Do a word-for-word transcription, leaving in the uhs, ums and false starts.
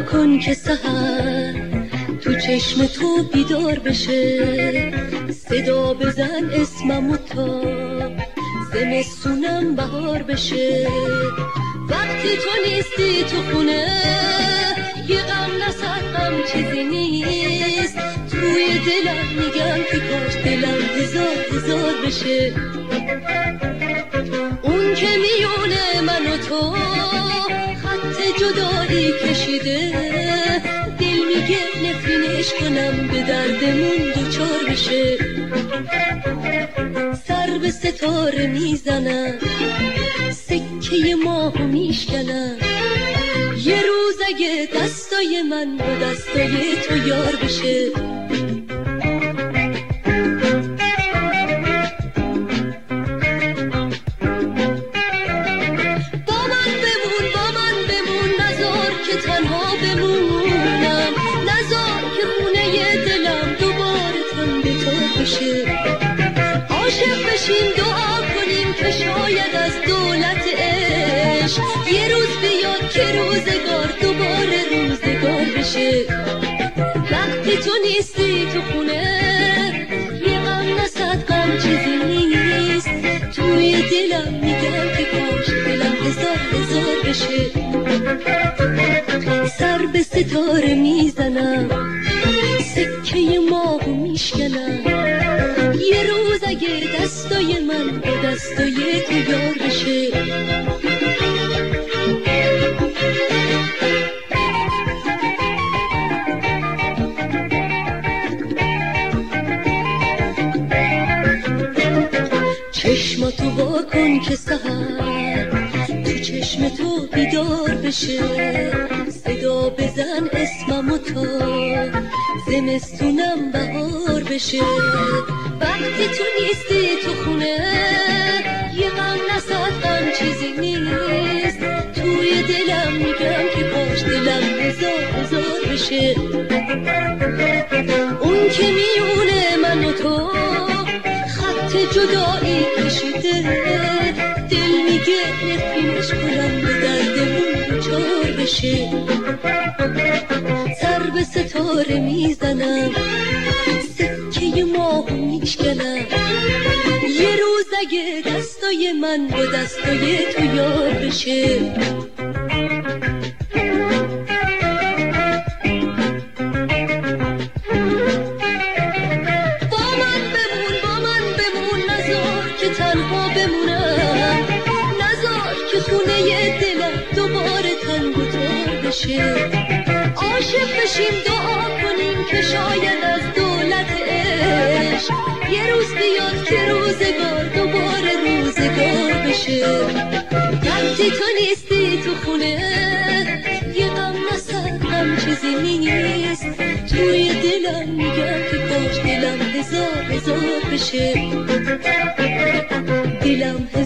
کن که سحر تو چشم تو بیدار بشه، صدا بزن اسممو تا زمستونم بهار بشه. وقتی تو نیستی تو خونه یه غم نصد غم چیزی نیست، توی دلم میگم که کاش دلم هزار هزار بشه. اون که میونه من و تو خط جدایی کشیده، دل میگه نفرینش کنم به دردمون دوچار بشه. سر به ستاره میزنم، سکه ماهو میشکنم، یه روز اگه دستای من با دستای تو یار بشه. با من بمون با من بمون، نذار که تنها بمونم، نذار که خونه دلم دوباره تنگ تار بشه. عاشق بشیم دعا کنیم که شاید از دولت عشق یه روز بیاد که روزگار دوباره روزگار بشه. وقتی تو نیستی تو خونه یه غم نصد غم چیزی نیست، توی دلم میگم که کاش دلم هزار هزار بشه. سر به ستاره میزنم، سکه ماهو میشکنم، یه روز اگه دستای من با دستای تو یار بشه. چشماتو وا کن که سحر تو چشم تو بیدار بشه، صدا بزن اسممو تا زمستونم بهار بشه. وقتی تو نیستی تو خونه یه غم نصد غم چیزی نیست، توی دلم میگم که کاش دلم هزار هزار بشه. اون که میونه من و تو خط جدایی کشیده، دل میگه نفرینش کنم به دردمون دوچار بشه. سر به ستاره میزنم، سکه ماهو میشکنم، یه روز اگه دستای من با دستای تو یار بشه. با من بمون با من بمون، نذار که تنها بمونم، نذار که خونه دلم دوباره تنگ و تار بشه. عاشق بشیم دعا کنیم که شاید از دولت عشق یه روز بیاد که روزگار دوباره روزگار بشه. وقتی تو نیستی تو خونه یه غم نصد غم چیزی نیست، توی دلم میگم که کاش دلم هزار هزار بشه. دلم هزار